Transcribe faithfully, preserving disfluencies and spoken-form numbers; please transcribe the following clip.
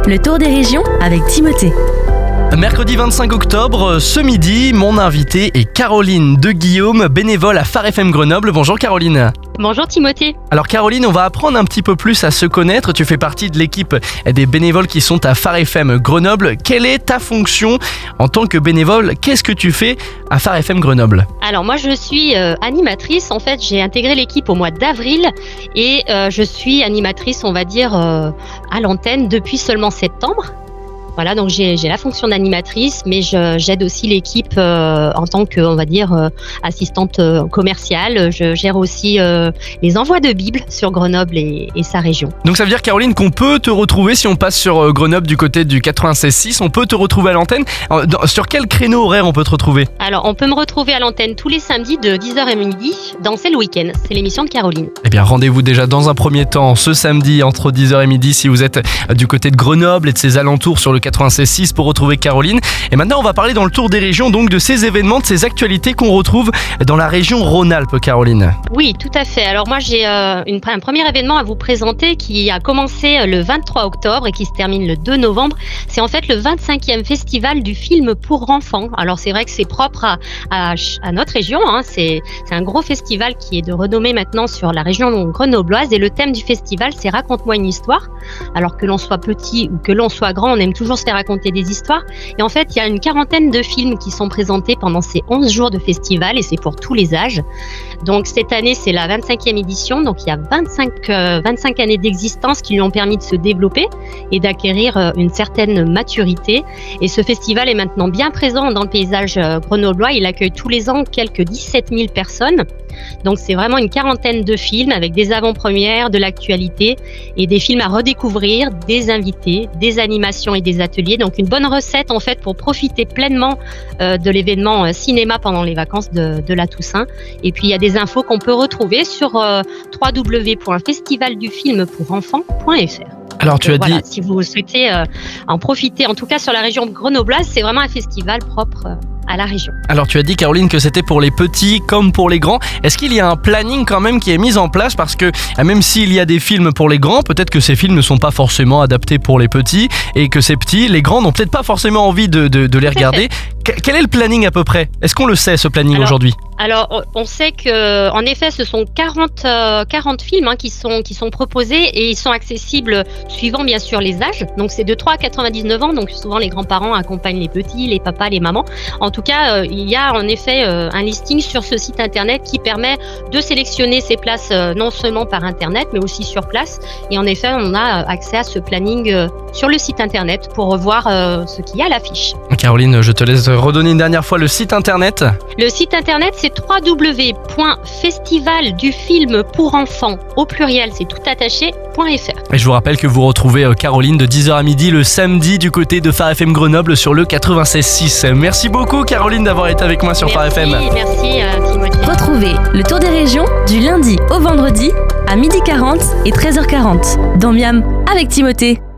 le tour des régions avec Timothée. Mercredi vingt-cinq octobre, ce midi, mon invitée est Caroline de Guillaume, bénévole à Phare F M Grenoble. Bonjour Caroline. Bonjour Timothée. Alors Caroline, on va apprendre un petit peu plus à se connaître. Tu fais partie de l'équipe des bénévoles qui sont à Phare F M Grenoble. Quelle est ta fonction en tant que bénévole? Qu'est-ce que tu fais à Phare F M Grenoble? Alors moi je suis euh, animatrice. En fait, j'ai intégré l'équipe au mois d'avril et euh, je suis animatrice, on va dire, euh, à l'antenne depuis seulement septembre. Voilà, donc j'ai, j'ai la fonction d'animatrice, mais je, j'aide aussi l'équipe euh, en tant que, on va dire, euh, assistante euh, commerciale. Je gère aussi euh, les envois de Bibles sur Grenoble et, et sa région. Donc ça veut dire, Caroline, qu'on peut te retrouver si on passe sur euh, Grenoble du côté du quatre-vingt-seize six, on peut te retrouver à l'antenne. Alors, dans, sur quel créneau horaire on peut te retrouver? Alors, on peut me retrouver à l'antenne tous les samedis de dix heures à midi dans C'est le week-end. C'est l'émission de Caroline. Eh bien, rendez-vous déjà dans un premier temps ce samedi entre dix heures et midi si vous êtes du côté de Grenoble et de ses alentours sur le quatre-vingt-seize six pour retrouver Caroline. Et maintenant, on va parler dans le tour des régions, donc de ces événements, de ces actualités qu'on retrouve dans la région Rhône-Alpes, Caroline. Oui, tout à fait. Alors moi, j'ai euh, une, un premier événement à vous présenter qui a commencé le vingt-trois octobre et qui se termine le deux novembre. C'est en fait le vingt-cinquième festival du film pour enfants. Alors c'est vrai que c'est propre à, à, à notre région. Hein. C'est, c'est un gros festival qui est de renommée maintenant sur la région grenobloise. Et le thème du festival, c'est Raconte-moi une histoire. Alors que l'on soit petit ou que l'on soit grand, on aime toujours se faire raconter des histoires. Et en fait, il y a une quarantaine de films qui sont présentés pendant ces onze jours de festival et c'est pour tous les âges. Donc cette année, c'est la vingt-cinquième édition. Donc il y a vingt-cinq, euh, vingt-cinq années d'existence qui lui ont permis de se développer et d'acquérir euh, une certaine maturité. Et ce festival est maintenant bien présent dans le paysage euh, grenoblois. Il accueille tous les ans quelques dix-sept mille personnes. Donc c'est vraiment une quarantaine de films avec des avant-premières, de l'actualité et des films à redécouvrir, des invités, des animations et des ateliers. Donc une bonne recette en fait pour profiter pleinement euh, de l'événement euh, cinéma pendant les vacances de, de la Toussaint. Et puis il y a des infos qu'on peut retrouver sur euh, w w w point festival du film pour enfants point f r. Alors tu as euh, voilà, dit... Si vous souhaitez euh, en profiter, en tout cas sur la région grenobloise, c'est vraiment un festival propre euh, à la région. Alors tu as dit, Caroline, que c'était pour les petits comme pour les grands. Est-ce qu'il y a un planning quand même qui est mis en place? Parce que même s'il y a des films pour les grands, peut-être que ces films ne sont pas forcément adaptés pour les petits et que ces petits, les grands, n'ont peut-être pas forcément envie de, de, de les regarder. Quel est le planning à peu près? Est-ce qu'on le sait, ce planning alors, aujourd'hui? Alors, on sait que, en effet, ce sont quarante, euh, quarante films hein, qui sont qui sont proposés et ils sont accessibles suivant bien sûr les âges. Donc c'est de trois à quatre-vingt-dix-neuf ans. Donc souvent les grands-parents accompagnent les petits, les papas, les mamans. En tout cas, euh, il y a en effet euh, un listing sur ce site internet qui permet de sélectionner ces places euh, non seulement par internet mais aussi sur place. Et en effet, on a accès à ce planning euh, sur le site internet pour revoir euh, ce qu'il y a à l'affiche. Caroline, je te laisse redonner une dernière fois le site internet. Le site internet, c'est w w w point festival du film pour enfants au pluriel, c'est tout attaché, .fr. Et je vous rappelle que vous retrouvez Caroline de dix heures à midi le samedi du côté de Phare F M Grenoble sur le quatre-vingt-seize six. Merci beaucoup Caroline d'avoir été avec moi sur merci, Phare F M. Merci euh, Timothée. Retrouvez le tour des régions du lundi au vendredi à midi quarante et treize heures quarante dans Miam avec Timothée.